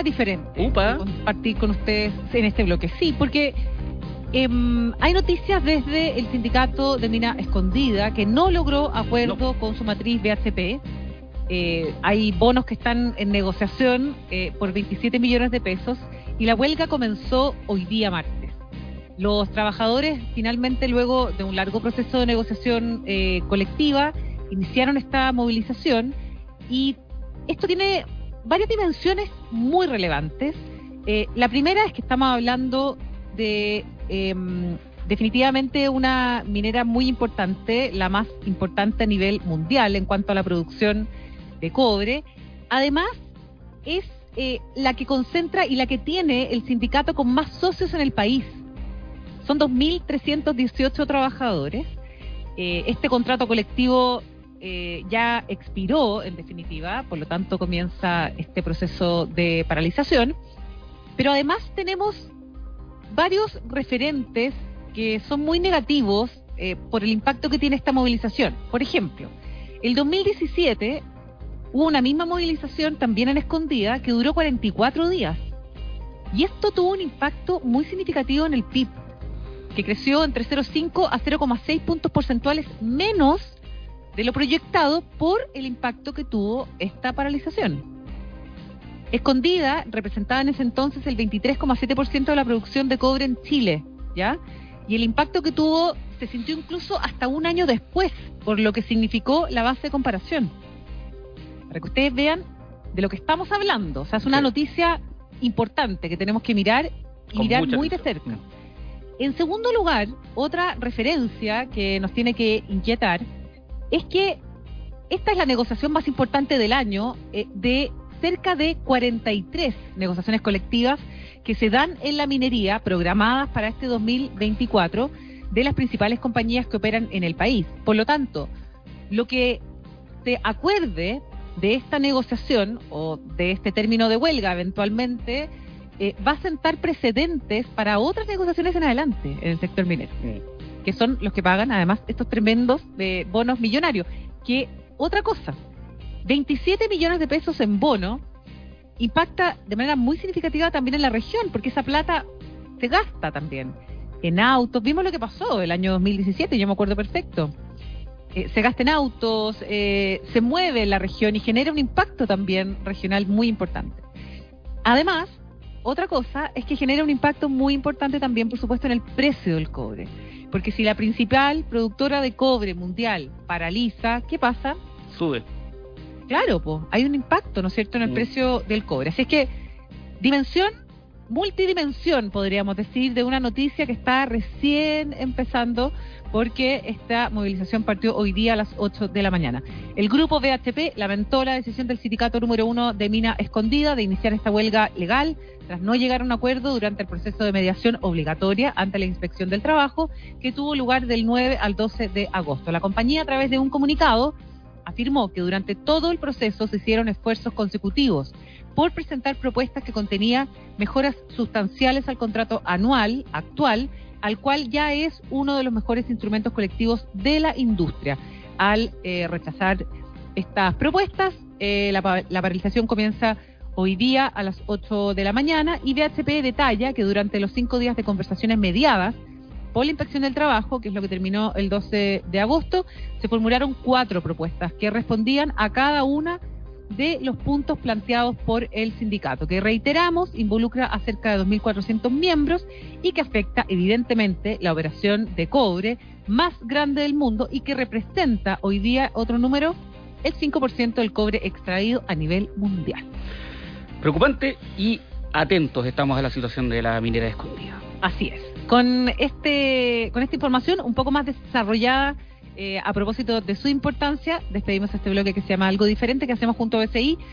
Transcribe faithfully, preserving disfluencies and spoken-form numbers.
noticia diferente. Upa. Compartir con ustedes en este bloque. Sí, porque eh, hay noticias desde el sindicato de Mina Escondida que no logró acuerdo no. con su matriz B H P. Eh, hay bonos que están en negociación eh, por veintisiete millones de pesos y la huelga comenzó hoy día martes. Los trabajadores finalmente, luego de un largo proceso de negociación eh, colectiva, iniciaron esta movilización y esto tiene varias dimensiones muy relevantes. Eh, la primera es que estamos hablando de eh, definitivamente una minera muy importante, la más importante a nivel mundial en cuanto a la producción de cobre. Además, es eh, la que concentra y la que tiene el sindicato con más socios en el país. Son dos mil trescientos dieciocho trabajadores. Eh, este contrato colectivo eh, ya expiró, en definitiva, por lo tanto comienza este proceso de paralización. Pero además tenemos varios referentes que son muy negativos eh, por el impacto que tiene esta movilización. Por ejemplo, el dos mil diecisiete hubo una misma movilización también en Escondida que duró cuarenta y cuatro días. Y esto tuvo un impacto muy significativo en el P I B, que creció entre cero coma cinco a cero coma seis puntos porcentuales menos de lo proyectado por el impacto que tuvo esta paralización. Escondida representaba en ese entonces el veintitrés coma siete por ciento de la producción de cobre en Chile, ¿ya? Y el impacto que tuvo se sintió incluso hasta un año después, por lo que significó la base de comparación. Para que ustedes vean de lo que estamos hablando. O sea, es una sí. noticia importante que tenemos que mirar y Con mirar muy atención. de cerca. En segundo lugar, otra referencia que nos tiene que inquietar es que esta es la negociación más importante del año, eh, de cerca de cuarenta y tres negociaciones colectivas que se dan en la minería programadas para este dos mil veinticuatro de las principales compañías que operan en el país. Por lo tanto, lo que se acuerde de esta negociación o de este término de huelga eventualmente eh, va a sentar precedentes para otras negociaciones en adelante en el sector minero, mm. que son los que pagan además estos tremendos eh, bonos millonarios. Que otra cosa, veintisiete millones de pesos en bono impacta de manera muy significativa también en la región, porque esa plata se gasta también en autos. Vimos lo que pasó el año dos mil diecisiete, yo me acuerdo perfecto. Eh, se gasta en autos, eh, se mueve en la región y genera un impacto también regional muy importante. Además, otra cosa es que genera un impacto muy importante también, por supuesto, en el precio del cobre. Porque si la principal productora de cobre mundial paraliza, ¿qué pasa? Sube. Claro, pues hay un impacto, ¿no es cierto?, en el mm. precio del cobre. Así es que, dimensión, multidimensión, podríamos decir, de una noticia que está recién empezando, porque esta movilización partió hoy día a las ocho de la mañana. El grupo B H P lamentó la decisión del sindicato número uno de Mina Escondida de iniciar esta huelga legal tras no llegar a un acuerdo durante el proceso de mediación obligatoria ante la Inspección del Trabajo que tuvo lugar del nueve al doce de agosto. La compañía, a través de un comunicado, afirmó que durante todo el proceso se hicieron esfuerzos consecutivos por presentar propuestas que contenían mejoras sustanciales al contrato anual actual, al cual ya es uno de los mejores instrumentos colectivos de la industria. Al eh, rechazar estas propuestas, eh, la, la paralización comienza hoy día a las ocho de la mañana y B H P detalla que durante los cinco días de conversaciones mediadas por la Inspección del Trabajo, que es lo que terminó el doce de agosto, se formularon cuatro propuestas que respondían a cada una de los puntos planteados por el sindicato, que reiteramos, involucra a cerca de dos mil cuatrocientos miembros y que afecta evidentemente la operación de cobre más grande del mundo y que representa hoy día, otro número, el cinco por ciento del cobre extraído a nivel mundial. Preocupante y atentos estamos a la situación de la minera Escondida. Así es. Con este, con esta información un poco más desarrollada, eh, a propósito de su importancia, despedimos este bloque que se llama Algo Diferente, que hacemos junto a B C I.